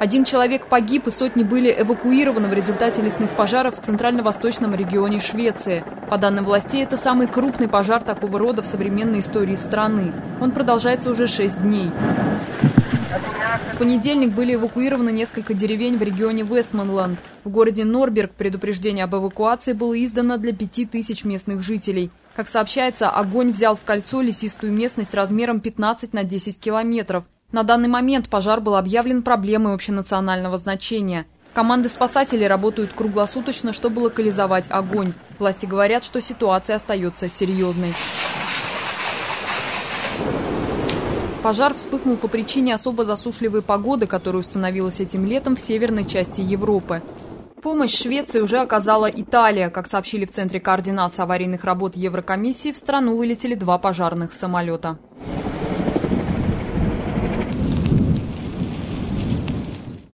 1 человек погиб и сотни были эвакуированы в результате лесных пожаров в центрально-восточном регионе Швеции. По данным властей, это самый крупный пожар такого рода в современной истории страны. Он продолжается уже 6 дней. В понедельник были эвакуированы несколько деревень в регионе Вестманланд. В городе Норберг предупреждение об эвакуации было издано для 5000 местных жителей. Как сообщается, огонь взял в кольцо лесистую местность размером 15 на 10 километров. На данный момент пожар был объявлен проблемой общенационального значения. Команды спасателей работают круглосуточно, чтобы локализовать огонь. Власти говорят, что ситуация остается серьезной. Пожар вспыхнул по причине особо засушливой погоды, которая установилась этим летом в северной части Европы. Помощь Швеции уже оказала Италия. Как сообщили в Центре координации аварийных работ Еврокомиссии, в страну вылетели 2 пожарных самолета.